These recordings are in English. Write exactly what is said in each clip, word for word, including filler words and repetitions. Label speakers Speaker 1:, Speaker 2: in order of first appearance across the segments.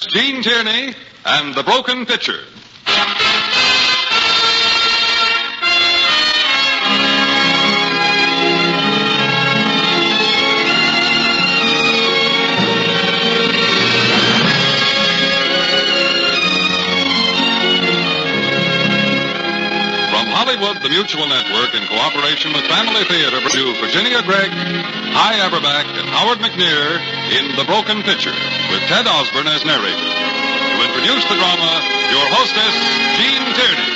Speaker 1: Gene Tierney and the Broken Pitcher. Hollywood, the Mutual Network, in cooperation with Family Theater, produce Virginia Gregg, Hy Averback, and Howard McNear in The Broken Pitcher, with Ted Osborne as narrator. To introduce the drama, your hostess, Gene Tierney.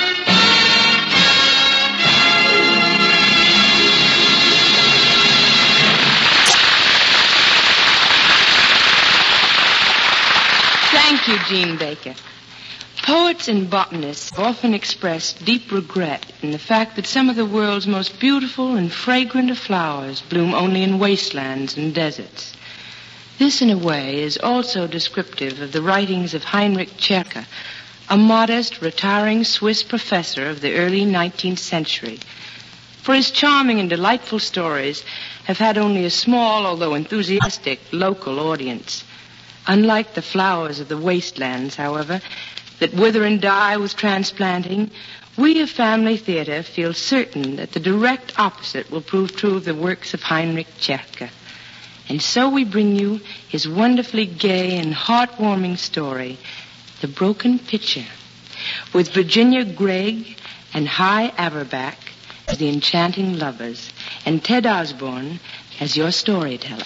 Speaker 2: Thank you, Gene Baker. Poets and botanists often express deep regret in the fact that some of the world's most beautiful and fragrant of flowers bloom only in wastelands and deserts. This, in a way, is also descriptive of the writings of Heinrich Cerke, a modest, retiring Swiss professor of the early nineteenth century. For his charming and delightful stories have had only a small, although enthusiastic, local audience. Unlike the flowers of the wastelands, however, that wither and die with transplanting, we of Family Theater feel certain that the direct opposite will prove true of the works of Heinrich Cerke. And so we bring you his wonderfully gay and heartwarming story, The Broken Pitcher, with Virginia Gregg and Hy Averback as the enchanting lovers, and Ted Osborne as your storyteller.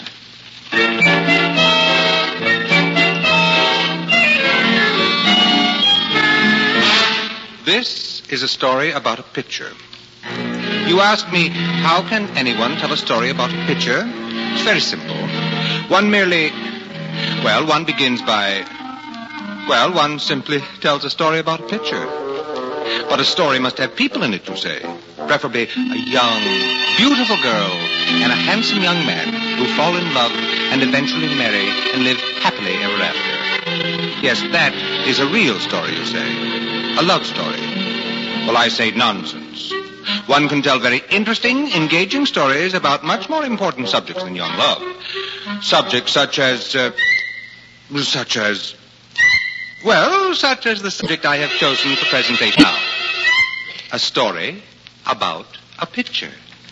Speaker 3: This is a story about a pitcher. You ask me, how can anyone tell a story about a pitcher? It's very simple. One merely, well, one begins by, well, one simply tells a story about a pitcher. But a story must have people in it, you say. Preferably a young, beautiful girl and a handsome young man who fall in love and eventually marry and live happily ever after. Yes, that is a real story, you say. A love story. Well, I say nonsense. One can tell very interesting, engaging stories about much more important subjects than young love. Subjects such as, uh, such as, well, such as the subject I have chosen for presentation now. A story about a pitcher.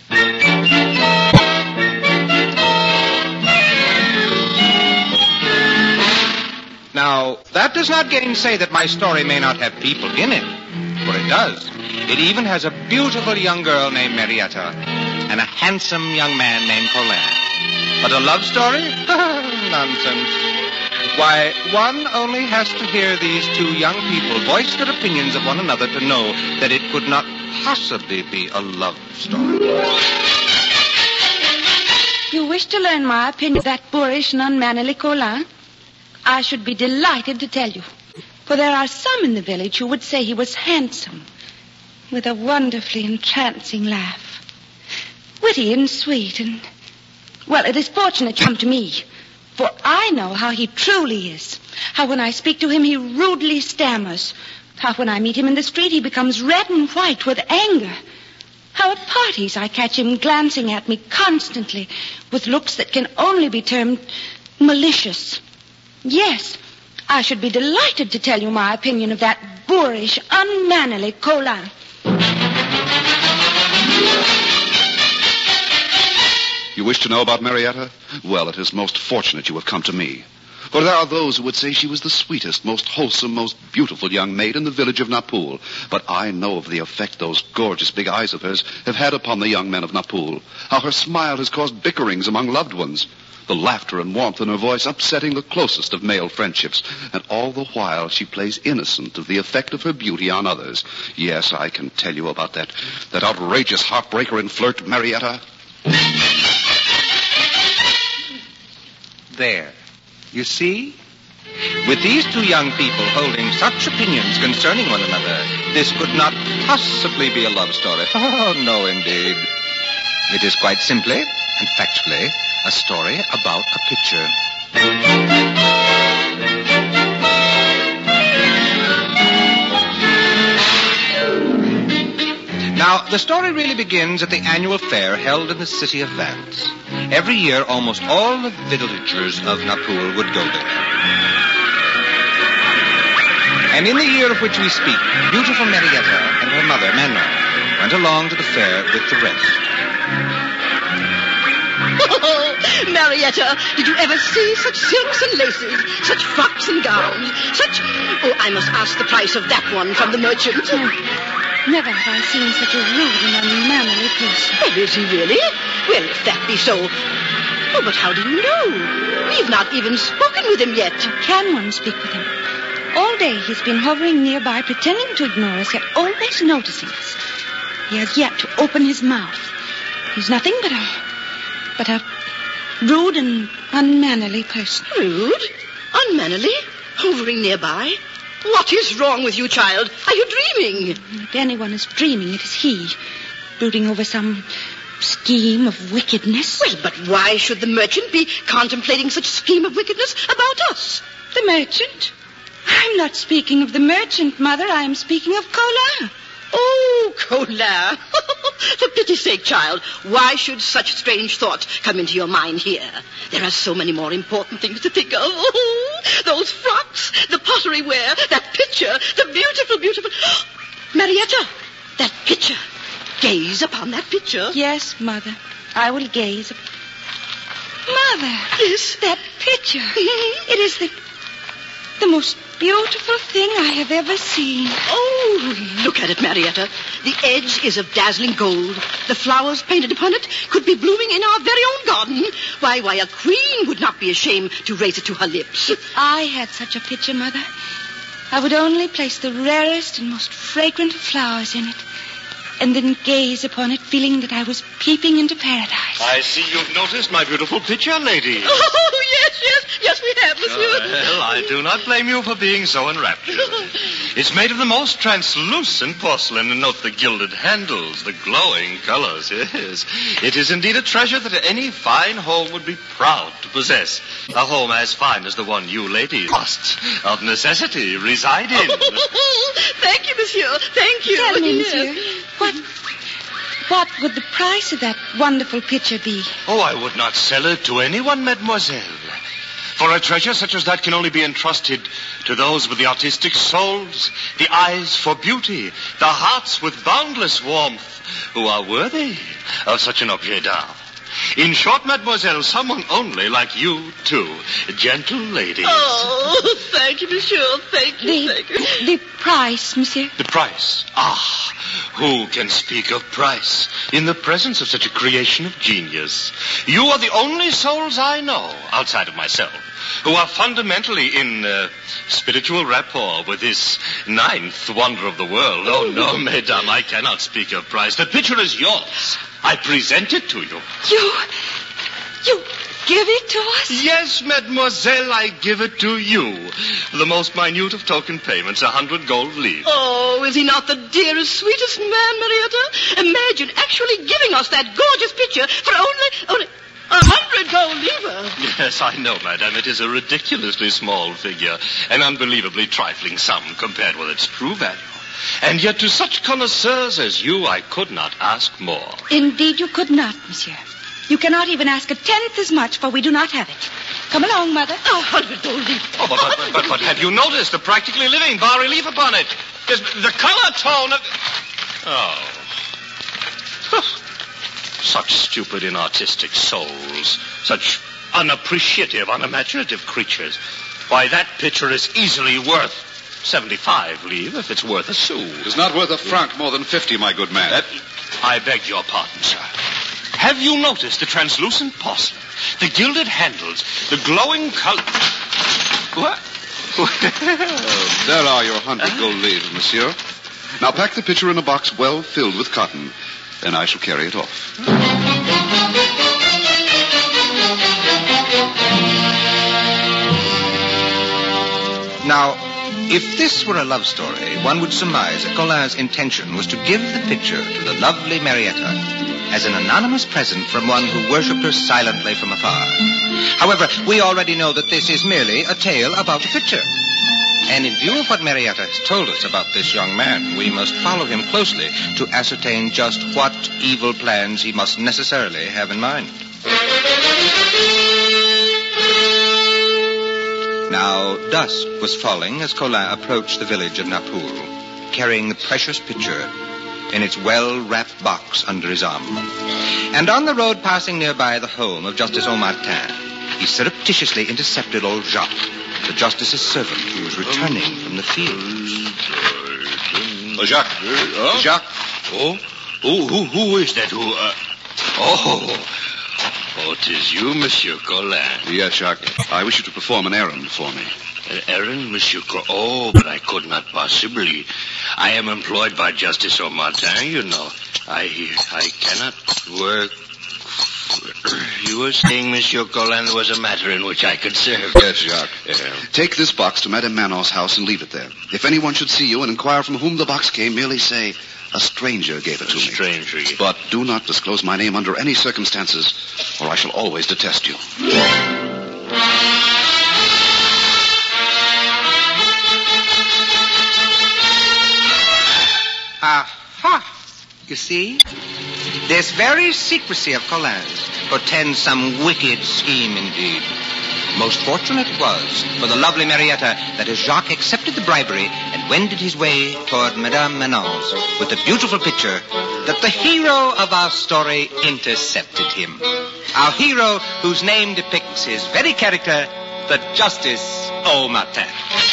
Speaker 3: Now, that does not gainsay that my story may not have people in it, for it does. It even has a beautiful young girl named Marietta and a handsome young man named Colin. But a love story? Nonsense. Why, one only has to hear these two young people voice their opinions of one another to know that it could not possibly be a love story.
Speaker 4: You wish to learn my opinion of that boorish and unmannerly Colin? I should be delighted to tell you. For there are some in the village who would say he was handsome, with a wonderfully entrancing laugh. Witty and sweet and... Well, it is fortunate you come to me, for I know how he truly is. How when I speak to him, he rudely stammers. How when I meet him in the street, he becomes red and white with anger. How at parties I catch him glancing at me constantly with looks that can only be termed malicious. Yes, I should be delighted to tell you my opinion of that boorish, unmannerly Colin.
Speaker 5: You wish to know about Marietta? Well, it is most fortunate you have come to me. For there are those who would say she was the sweetest, most wholesome, most beautiful young maid in the village of Napool. But I know of the effect those gorgeous big eyes of hers have had upon the young men of Napool. How her smile has caused bickerings among loved ones. The laughter and warmth in her voice upsetting the closest of male friendships. And all the while she plays innocent of the effect of her beauty on others. Yes, I can tell you about that. That outrageous heartbreaker and flirt, Marietta.
Speaker 3: There. You see? With these two young people holding such opinions concerning one another, this could not possibly be a love story. Oh, no, indeed. It is quite simply and factually a story about a pitcher. Now, the story really begins at the annual fair held in the city of Vannes. Every year, almost all the villagers of Napool would go there. And in the year of which we speak, beautiful Marietta and her mother, Manon, went along to the fair with the rest.
Speaker 6: Oh, Marietta, did you ever see such silks and laces, such frocks and gowns, such... Oh, I must ask the price of that one from the merchant.
Speaker 4: Oh, never have I seen such a rude and unmannerly person.
Speaker 6: Oh, is he really? Well, if that be so... Oh, but how do you know? We've not even spoken with him yet.
Speaker 4: Can one speak with him? All day he's been hovering nearby, pretending to ignore us, yet always noticing us. He has yet to open his mouth. He's nothing but a... but a rude and unmannerly person.
Speaker 6: Rude? Unmannerly? Hovering nearby? What is wrong with you, child? Are you dreaming?
Speaker 4: If anyone is dreaming, it is he, brooding over some scheme of wickedness.
Speaker 6: Well, but why should the merchant be contemplating such scheme of wickedness about us?
Speaker 4: The merchant? I'm not speaking of the merchant, Mother. I am speaking of Colin.
Speaker 6: Oh, Colin. For pity's sake, child, why should such strange thoughts come into your mind here? There are so many more important things to think of. Oh, those frocks, the pottery ware, that picture, the beautiful, beautiful... Marietta, that picture. Gaze upon that picture.
Speaker 4: Yes, Mother. I will gaze. Mother.
Speaker 6: Yes?
Speaker 4: That picture. It is the... the most beautiful thing I have ever seen.
Speaker 6: Oh, look at it, Marietta. The edge is of dazzling gold. The flowers painted upon it could be blooming in our very own garden. Why, why, a queen would not be ashamed to raise it to her lips.
Speaker 4: If I had such a picture, Mother, I would only place the rarest and most fragrant of flowers in it, and then gaze upon it, feeling that I was peeping into paradise.
Speaker 7: I see you've noticed my beautiful picture, lady.
Speaker 6: Oh, yes, yes, yes, we have, monsieur.
Speaker 7: Oh, well, I do not blame you for being so enraptured. It's made of the most translucent porcelain, and note the gilded handles, the glowing colors, yes. It is indeed a treasure that any fine home would be proud to possess. A home as fine as the one you ladies must, of necessity, reside in.
Speaker 6: Thank you, monsieur, thank you.
Speaker 4: Tell me,
Speaker 6: Yes.
Speaker 4: monsieur, what, what would the price of that wonderful picture be?
Speaker 7: Oh, I would not sell it to anyone, mademoiselle. For a treasure such as that can only be entrusted to those with the artistic souls, the eyes for beauty, the hearts with boundless warmth, who are worthy of such an objet d'art. In short, mademoiselle, someone only like you, too. Gentle lady.
Speaker 6: Oh, thank you, monsieur. Thank you,
Speaker 4: The,
Speaker 6: thank you.
Speaker 4: the price, monsieur.
Speaker 7: The price. Ah, who can speak of price in the presence of such a creation of genius? You are the only souls I know, outside of myself, who are fundamentally in uh, spiritual rapport with this ninth wonder of the world. Oh, no, mesdames, I cannot speak of price. The picture is yours. I present it to you.
Speaker 4: You, you give it to us?
Speaker 7: Yes, mademoiselle, I give it to you. The most minute of token payments, a hundred gold livres.
Speaker 6: Oh, is he not the dearest, sweetest man, Marietta? Imagine actually giving us that gorgeous picture for only, only a hundred gold livres.
Speaker 7: Yes, I know, madame. It is a ridiculously small figure, an unbelievably trifling sum compared with its true value. And yet to such connoisseurs as you, I could not ask more.
Speaker 4: Indeed, you could not, monsieur. You cannot even ask a tenth as much, for we do not have it. Come along, Mother.
Speaker 6: A hundred gold livres.
Speaker 7: Oh, but, but, but, but have you noticed the practically living bas-relief upon it? There's the color tone of... Oh. Such stupid, inartistic souls. Such unappreciative, unimaginative creatures. Why, that picture is easily worth seventy-five livres if it's worth a sou.
Speaker 5: It is not worth a franc more than fifty, my good man.
Speaker 7: That, I beg your pardon, sir. Have you noticed the translucent porcelain, the gilded handles, the glowing color... What?
Speaker 5: There are your hundred gold livres, monsieur. Now pack the picture in a box well filled with cotton. Then I shall carry it off.
Speaker 3: Now, if this were a love story, one would surmise that Colin's intention was to give the picture to the lovely Marietta as an anonymous present from one who worshipped her silently from afar. However, we already know that this is merely a tale about a picture. And in view of what Marietta has told us about this young man, we must follow him closely to ascertain just what evil plans he must necessarily have in mind. Now, dusk was falling as Colin approached the village of Napoule, carrying the precious picture in its well-wrapped box under his arm. And on the road passing nearby the home of Justice Aumartin, he surreptitiously intercepted old Jacques, the justice's servant who was returning from the fields.
Speaker 7: Oh, Jacques. Huh? Jacques. Oh? Who, who, who is that? Who, uh... Oh. Oh, 'tis you, Monsieur Colin.
Speaker 5: Yes, Jacques. I wish you to perform an errand for me.
Speaker 7: An errand, Monsieur Colin? Oh, but I could not possibly. I am employed by Justice Aumartin, you know. I, I cannot work... You were saying, Monsieur Colin, was a matter in which I could serve.
Speaker 5: Yes, Jacques. Uh, Take this box to Madame Manon's house and leave it there. If anyone should see you and inquire from whom the box came, merely say, a stranger gave it
Speaker 7: a
Speaker 5: to me.
Speaker 7: A stranger gave it.
Speaker 5: But do not disclose my name under any circumstances, or I shall always detest you.
Speaker 3: Aha! You see? This very secrecy of Colin's portends some wicked scheme indeed. Most fortunate it was for the lovely Marietta that as Jacques accepted the bribery and wended his way toward Madame Manon's with the beautiful picture, that the hero of our story intercepted him. Our hero whose name depicts his very character, the Justice Aumartin.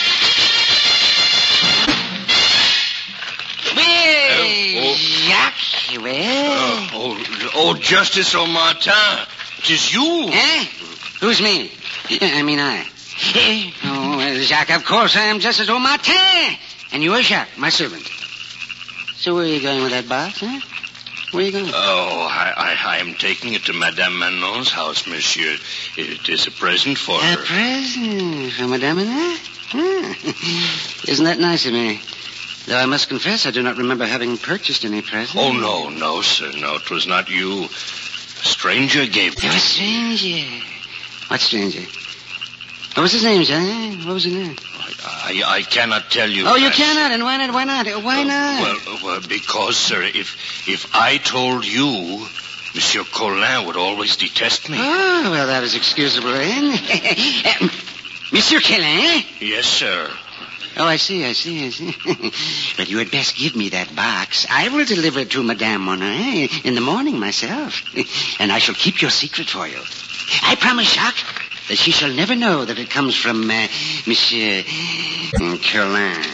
Speaker 8: Well, Jacques, well...
Speaker 7: Uh, oh, oh, Justice Aumartin, 'tis you.
Speaker 8: Eh? Who's me? I mean I. Oh, well, Jacques, of course I am Justice Aumartin. And you are Jacques, my servant. So where are you going with that box, huh? Where are you going?
Speaker 7: Oh, I, I, I am taking it to Madame Manon's house, monsieur. It is a present for
Speaker 8: a
Speaker 7: her.
Speaker 8: A present for Madame Manon? Hmm. Isn't that nice of me? Though I must confess I do not remember having purchased any present.
Speaker 7: Oh, no, no, sir. No, it was not you. A stranger gave it.
Speaker 8: Oh, a stranger. What stranger? What was his name, John? What was his name?
Speaker 7: I, I, I cannot tell you.
Speaker 8: Oh, you cannot? And why not? Why not? Why not?
Speaker 7: Uh, well, well, because, sir, if if I told you, Monsieur Colin would always detest me.
Speaker 8: Oh, well, that is excusable, then. Monsieur Colin?
Speaker 7: Yes, sir.
Speaker 8: Oh, I see, I see, I see. But you had best give me that box. I will deliver it to Madame Monin in the morning myself. And I shall keep your secret for you. I promise, Jacques, that she shall never know that it comes from uh, Monsieur Colin.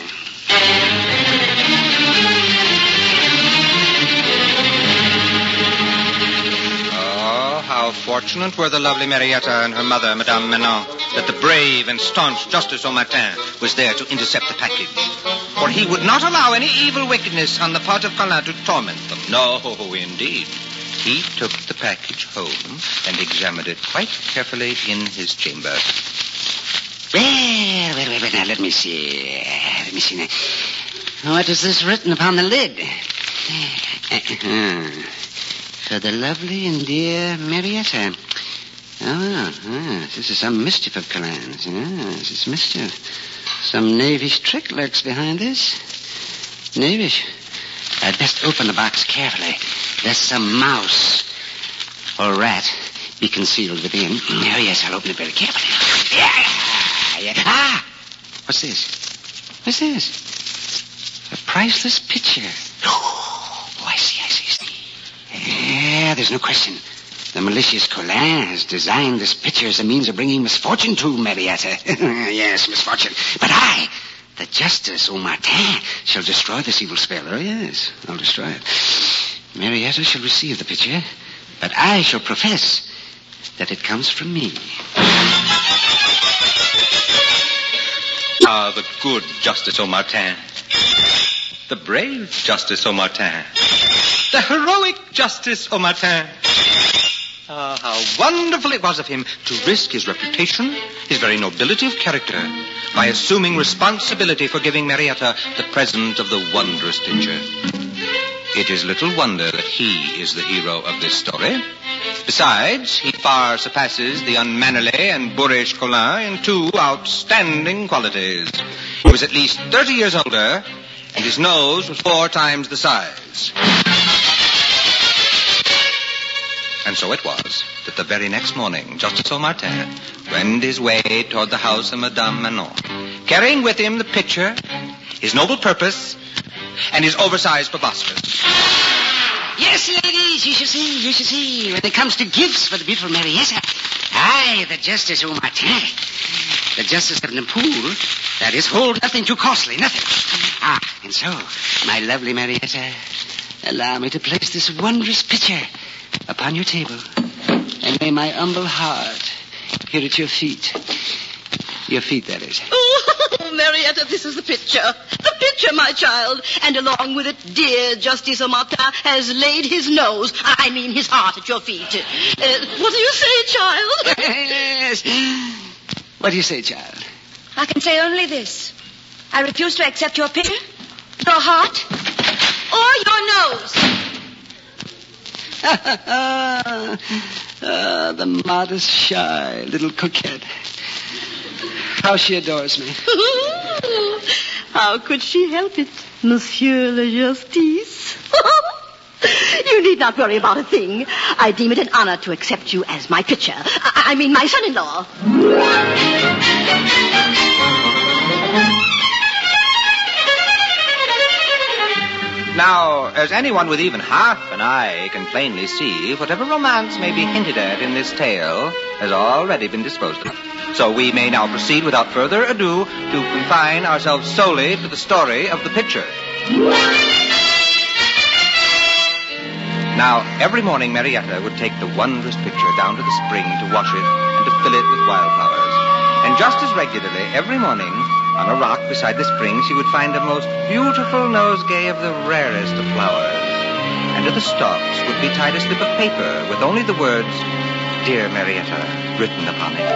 Speaker 3: Oh, how fortunate were the lovely Marietta and her mother, Madame Manon, that the brave and staunch Justice Aumartin was there to intercept the package. For he would not allow any evil wickedness on the part of Colin to torment them. No, indeed. He took the package home and examined it quite carefully in his chamber.
Speaker 8: Well, well, well, well, now let me see. Let me see now. What is this written upon the lid? Uh-huh. For the lovely and dear Marietta. Oh, oh, this is some mischief of Colin's. Yes, it's mischief. Some knavish trick lurks behind this. Knavish. I'd best open the box carefully, lest some mouse or rat be concealed within. Oh, yes, I'll open it very carefully. Yeah, yeah. Ah! What's this? What's this? A priceless picture. Oh, I see, I see. Yeah, there's no question. The malicious Colin has designed this picture as a means of bringing misfortune to Marietta. Yes, misfortune. But I, the Justice Aumartin, shall destroy this evil spell. Oh, yes, I'll destroy it. Marietta shall receive the picture, but I shall profess that it comes from me.
Speaker 3: Ah, the good Justice Aumartin. The brave Justice Aumartin. The heroic Justice Aumartin. Ah, how wonderful it was of him to risk his reputation, his very nobility of character, by assuming responsibility for giving Marietta the present of the wondrous picture. It is little wonder that he is the hero of this story. Besides, he far surpasses the unmannerly and boorish Colin in two outstanding qualities. He was at least thirty years older, and his nose was four times the size. And so it was that the very next morning, Justice Aumartin wended his way toward the house of Madame Manon, carrying with him the pitcher, his noble purpose, and his oversized proboscis.
Speaker 8: Yes, ladies, you should see, you should see. When it comes to gifts for the beautiful Marietta, I, the Justice Aumartin, the Justice of Naples, that is, hold nothing too costly, nothing. Ah, and so, my lovely Marietta, allow me to place this wondrous pitcher upon your table, and may my humble heart here at your feet. Your feet, that is.
Speaker 6: Oh, Marietta, this is the picture. The picture, my child. And along with it, dear Justice Aumartin has laid his nose, I mean his heart, at your feet. Uh, what do you say, child?
Speaker 8: Yes. What do you say, child?
Speaker 4: I can say only this. I refuse to accept your picture, your heart, or your nose.
Speaker 8: Ah, the modest, shy little coquette. How she adores me.
Speaker 6: How could she help it, Monsieur le Justice? You need not worry about a thing. I deem it an honor to accept you as my pitcher. I, I mean, my son-in-law.
Speaker 3: Now, as anyone with even half an eye can plainly see, whatever romance may be hinted at in this tale has already been disposed of. So we may now proceed without further ado to confine ourselves solely to the story of the pitcher. Now, every morning Marietta would take the wondrous pitcher down to the spring to wash it and to fill it with wildflowers. And just as regularly, every morning, on a rock beside the spring, she would find a most beautiful nosegay of the rarest of flowers. And to the stalks would be tied a slip of paper with only the words, "Dear Marietta," written upon it.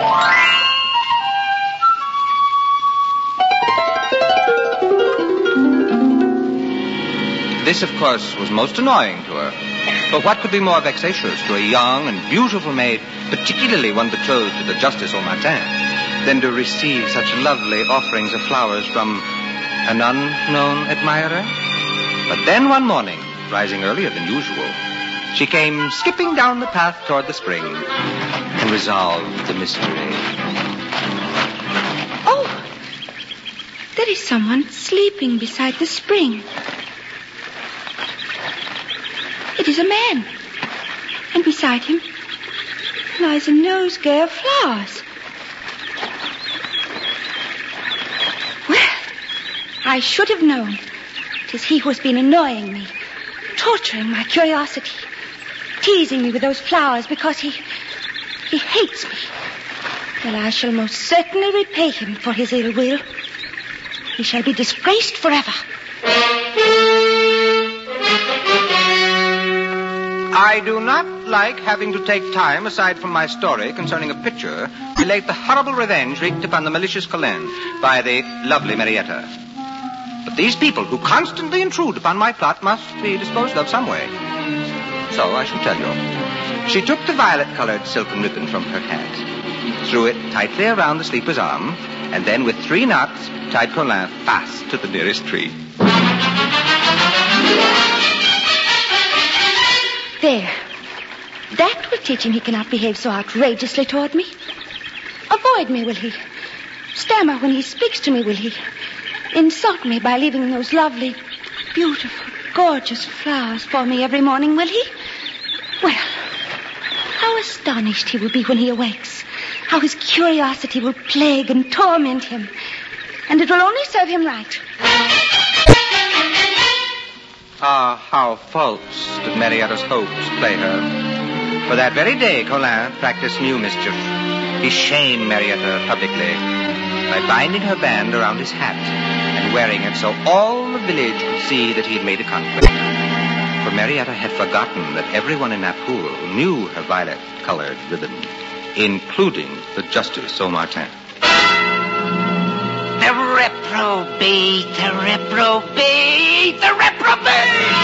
Speaker 3: This, of course, was most annoying to her. But what could be more vexatious to a young and beautiful maid, particularly one betrothed to the Justice Aumartin, than to receive such lovely offerings of flowers from an unknown admirer? But then one morning, rising earlier than usual, she came skipping down the path toward the spring and resolved the mystery.
Speaker 4: Oh, there is someone sleeping beside the spring. It is a man. And beside him lies a nosegay of flowers. Well, I should have known. It is he who has been annoying me, torturing my curiosity, teasing me with those flowers because he... he hates me. Well, I shall most certainly repay him for his ill will. He shall be disgraced forever.
Speaker 3: I do not like having to take time aside from my story concerning a picture to relate the horrible revenge wreaked upon the malicious Colin by the lovely Marietta. But these people who constantly intrude upon my plot must be disposed of some way. So I shall tell you. She took the violet-colored silken ribbon from her hat, threw it tightly around the sleeper's arm, and then with three knots tied Colin fast to the nearest tree.
Speaker 4: There. That will teach him he cannot behave so outrageously toward me. Avoid me, will he? Stammer when he speaks to me, will he? Insult me by leaving those lovely, beautiful, gorgeous flowers for me every morning, will he? Well, how astonished he will be when he awakes. How his curiosity will plague and torment him. And it will only serve him right.
Speaker 3: Ah, how false did Marietta's hopes play her. For that very day, Colin practiced new mischief. He shamed Marietta publicly by binding her band around his hat and wearing it so all the village could see that he had made a conquest. For Marietta had forgotten that everyone in Naples knew her violet-colored ribbon, including the Justice Aumartin.
Speaker 8: The reprobate, the reprobate, the reprobate!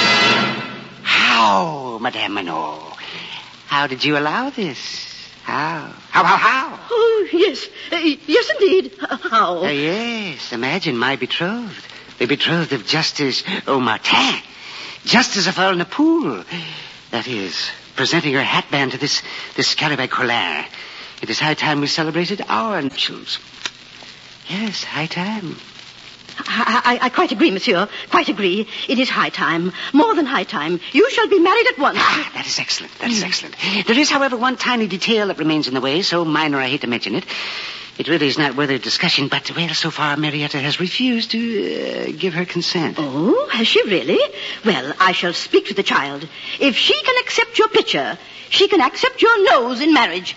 Speaker 8: How, Madame Manon? How did you allow this? How? How, how, how?
Speaker 6: Oh, yes. Uh, yes, indeed. How?
Speaker 8: Uh, yes, imagine my betrothed. The betrothed of Justice Aumartin. Justice of all Naples. That is, presenting her hatband to this, this scallywag Colin. It is high time we celebrated our nuptials. Yes, high time.
Speaker 6: I, I, I quite agree, monsieur. Quite agree. It is high time. More than high time. You shall be married at once.
Speaker 8: Ah, that is excellent. That is excellent. There is, however, one tiny detail that remains in the way, so minor I hate to mention it. It really is not worthy of discussion, but, well, so far Marietta has refused to uh, give her consent.
Speaker 6: Oh, has she really? Well, I shall speak to the child. If she can accept your picture, she can accept your nose in marriage.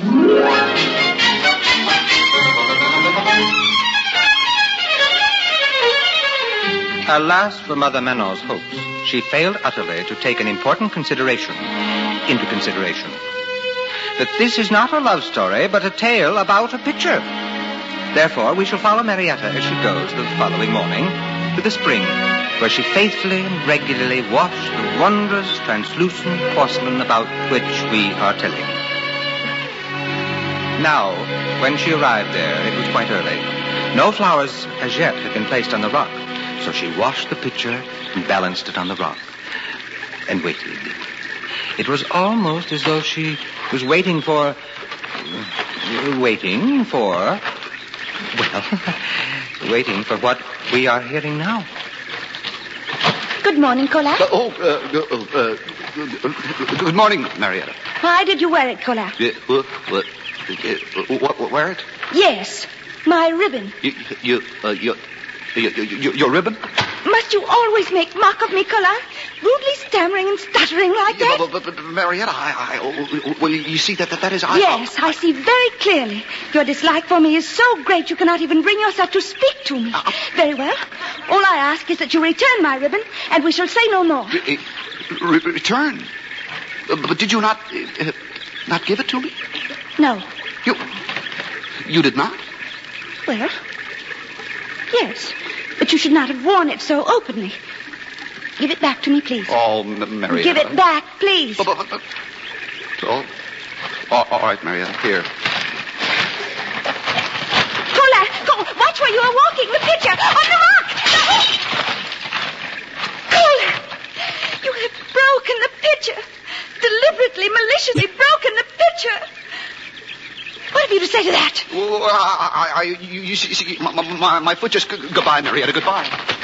Speaker 3: Alas for Mother Manon's hopes. She failed utterly to take an important consideration into consideration. That this is not a love story, but a tale about a picture. Therefore, we shall follow Marietta as she goes the following morning to the spring, where she faithfully and regularly washed the wondrous translucent porcelain about which we are telling. Now, when she arrived there, it was quite early. No flowers as yet had been placed on the rock, so she washed the picture and balanced it on the rock and waited. It was almost as though she was waiting for... Waiting for... Well, waiting for what we are hearing now.
Speaker 4: Good morning, Colin.
Speaker 5: Uh, oh, uh, uh, uh, good morning, Marietta.
Speaker 4: Why did you wear it, Colin?
Speaker 5: Uh, what, what, uh, what, wear it?
Speaker 4: Yes, my ribbon.
Speaker 5: You, you, uh, you, you, you, your ribbon?
Speaker 4: Must you always make mock of me, Colin? Rudely stammering and stuttering like that?
Speaker 5: Yeah, but, but, but, Marietta, I, I, oh, well, you see that that, that is... I,
Speaker 4: yes, I, I see very clearly. Your dislike for me is so great you cannot even bring yourself to speak to me. Uh, very well. All I ask is that you return my ribbon, and we shall say no more.
Speaker 5: Re- re- return? Uh, but did you not... Uh, not give it to me?
Speaker 4: No.
Speaker 5: You... You did not?
Speaker 4: Well, yes. But you should not have worn it so openly. Give it back to me, please.
Speaker 5: Oh, M- Marietta.
Speaker 4: Give it back, please.
Speaker 5: But, but, but, oh. oh, all right, Marietta. Here.
Speaker 4: Cola, go. Watch where you are walking. The picture. On the rock. No. Cola, you have broken the picture. Deliberately, maliciously broken the picture. What have you to say to that?
Speaker 5: Oh, I, I, I, you, you see, see my, my, my foot just... G- goodbye, Marietta. Goodbye.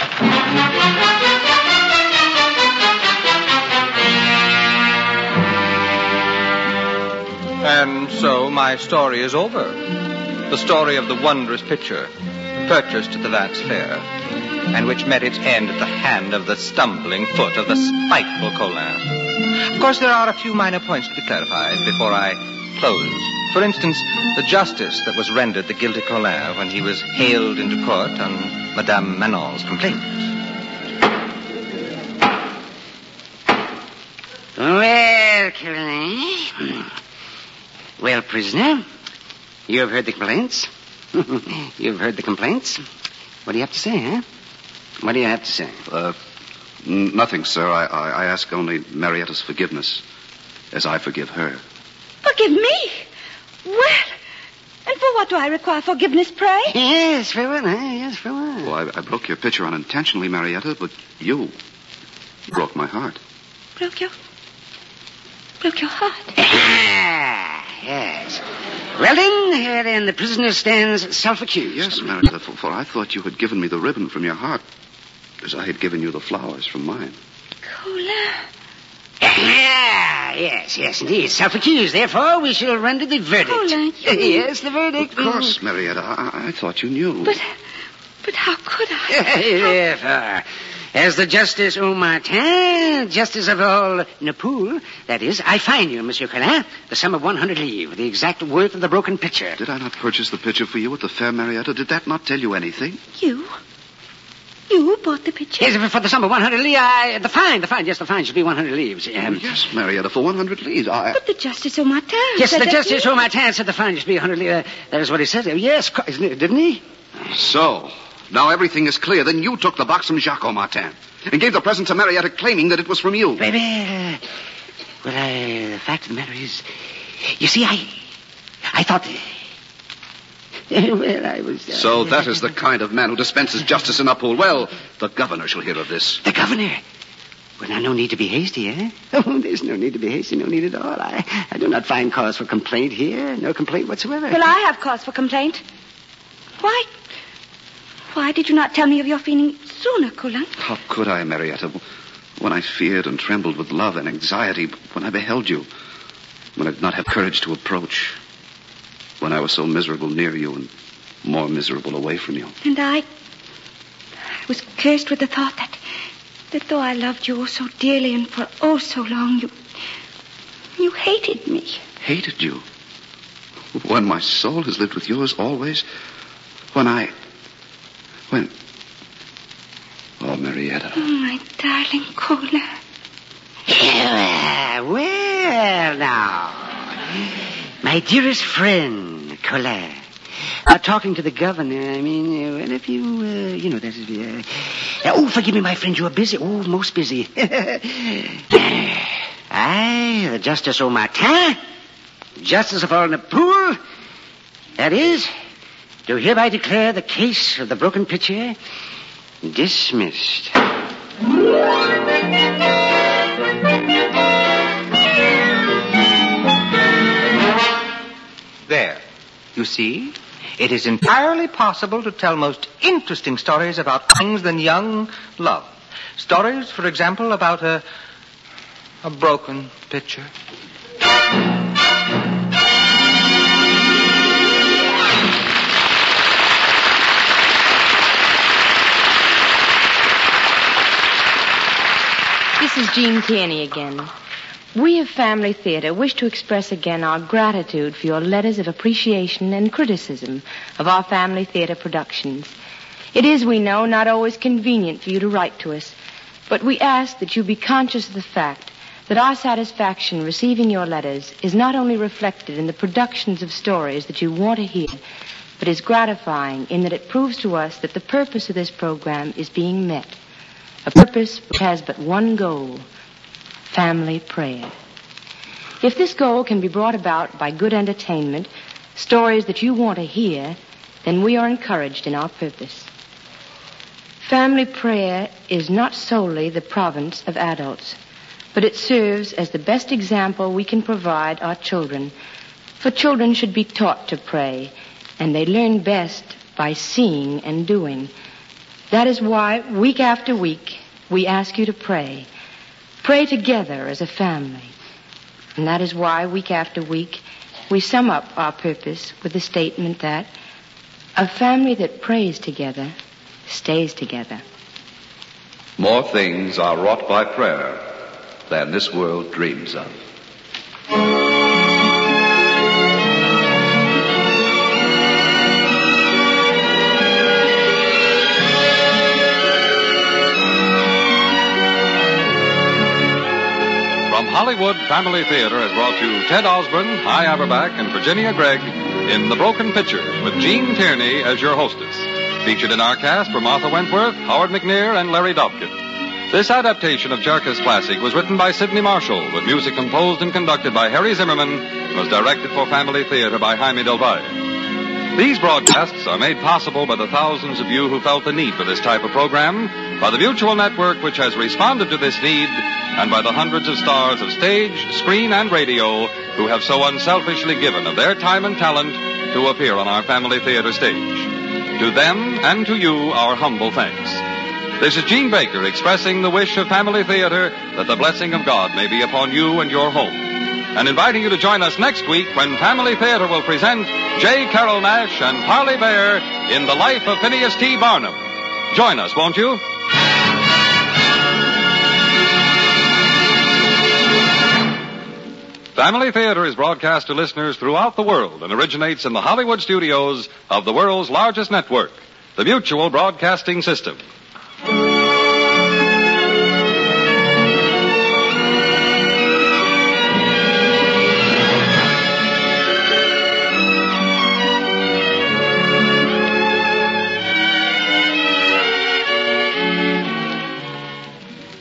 Speaker 3: And so my story is over. The story of the wondrous picture, purchased at the Vance Fair, and which met its end at the hand of the stumbling foot of the spiteful Colin. Of course, there are a few minor points to be clarified before I close. For instance, the justice that was rendered the guilty Colin when he was haled into court on Madame Manon's complaint.
Speaker 8: Well, Colin... Well, prisoner, you have heard the complaints. You've heard the complaints. What do you have to say, huh? What do you have to say?
Speaker 5: Uh, n- nothing, sir. I, I, I ask only Marietta's forgiveness, as I forgive her.
Speaker 4: Forgive me? Well, and for what do I require forgiveness, pray?
Speaker 8: Yes, for one, huh? Yes, for one.
Speaker 5: Well, I, I broke your picture unintentionally, Marietta, but you broke my heart.
Speaker 4: Broke your... Broke your heart?
Speaker 8: Yes. Well, then, here then, the prisoner stands self-accused.
Speaker 5: Yes, Marietta, for, for I thought you had given me the ribbon from your heart, as I had given you the flowers from mine.
Speaker 4: Colin.
Speaker 8: Ah, yes, yes, indeed. Self-accused. Therefore, we shall render the verdict.
Speaker 4: Colin, you...
Speaker 8: Yes, the verdict.
Speaker 5: Of course, Marietta. I, I thought you knew.
Speaker 4: But, but how could I?
Speaker 8: Therefore, as the Justice au Martin, Justice of all Naples, that is, I fine you, Monsieur Colin, the sum of one hundred livres, the exact worth of the broken picture.
Speaker 5: Did I not purchase the picture for you at the fair, Marietta? Did that not tell you anything?
Speaker 4: You? You bought the picture?
Speaker 8: Yes, for the sum of one hundred livres. I, the fine, the fine, yes, the fine should be one hundred livres. Um,
Speaker 5: oh, yes, Marietta, for one hundred livres. I...
Speaker 4: But the Justice au Martin
Speaker 8: Yes,
Speaker 4: said
Speaker 8: the
Speaker 4: that
Speaker 8: Justice
Speaker 4: he...
Speaker 8: au Martin said the fine should be one hundred livres. That is what he said. Yes, didn't he?
Speaker 5: So, now everything is clear. Then you took the box from Jacques Martin and gave the present to Marietta claiming that it was from you.
Speaker 8: Baby, uh, well, uh, the fact of the matter is, you see, I, I thought... well, I was... Uh,
Speaker 5: so that is the kind of man who dispenses justice in Naples. Well, the governor shall hear of this.
Speaker 8: The governor? Well, now, no need to be hasty, eh? Oh, there's no need to be hasty, no need at all. I, I do not find cause for complaint here. No complaint whatsoever.
Speaker 4: Well, I have cause for complaint. Why? Why did you not tell me of your feeling sooner, Colin?
Speaker 5: How could I, Marietta? When I feared and trembled with love and anxiety, when I beheld you, when I did not have courage to approach, when I was so miserable near you and more miserable away from you.
Speaker 4: And I, I was cursed with the thought that, that though I loved you oh so dearly and for oh so long, you, you hated me.
Speaker 5: Hated you? When my soul has lived with yours always? When I, when... Oh, Marietta.
Speaker 4: Oh, my darling Colin.
Speaker 8: Well, well, now. My dearest friend, Colin. Uh, talking to the governor, I mean, uh, well, if you, uh, you know, that is, uh, uh, oh, forgive me, my friend, you are busy. Oh, most busy. Aye, the Justice au Martin, Justice of all Naples, that is, do hereby declare the case of the broken pitcher dismissed.
Speaker 3: There. You see? It is entirely possible to tell most interesting stories about things than young love. Stories, for example, about a... a broken pitcher.
Speaker 2: This is Jean Tierney again. We of Family Theater wish to express again our gratitude for your letters of appreciation and criticism of our Family Theater productions. It is, we know, not always convenient for you to write to us, but we ask that you be conscious of the fact that our satisfaction receiving your letters is not only reflected in the productions of stories that you want to hear, but is gratifying in that it proves to us that the purpose of this program is being met. A purpose which has but one goal: family prayer. If this goal can be brought about by good entertainment, stories that you want to hear, then we are encouraged in our purpose. Family prayer is not solely the province of adults, but it serves as the best example we can provide our children. For children should be taught to pray, and they learn best by seeing and doing. That is why, week after week, we ask you to pray. Pray together as a family. And that is why, week after week, we sum up our purpose with the statement that a family that prays together stays together.
Speaker 5: More things are wrought by prayer than this world dreams of.
Speaker 1: From Hollywood, Family Theater has brought you Ted Osborne, Hy Averback, and Virginia Gregg in The Broken Pitcher, with Jean Tierney as your hostess. Featured in our cast were Martha Wentworth, Howard McNear, and Larry Dobkin. This adaptation of Cherkas's classic was written by Sidney Marshall, with music composed and conducted by Harry Zimmerman, and was directed for Family Theater by Jaime Del Valle. These broadcasts are made possible by the thousands of you who felt the need for this type of program, by the Mutual Network, which has responded to this need, and by the hundreds of stars of stage, screen, and radio who have so unselfishly given of their time and talent to appear on our Family Theater stage. To them and to you, our humble thanks. This is Gene Baker expressing the wish of Family Theater that the blessing of God may be upon you and your home, and inviting you to join us next week when Family Theater will present J. Carrol Naish and Parley Bear in The Life of Phineas T. Barnum. Join us, won't you? Family Theater is broadcast to listeners throughout the world and originates in the Hollywood studios of the world's largest network, the Mutual Broadcasting System.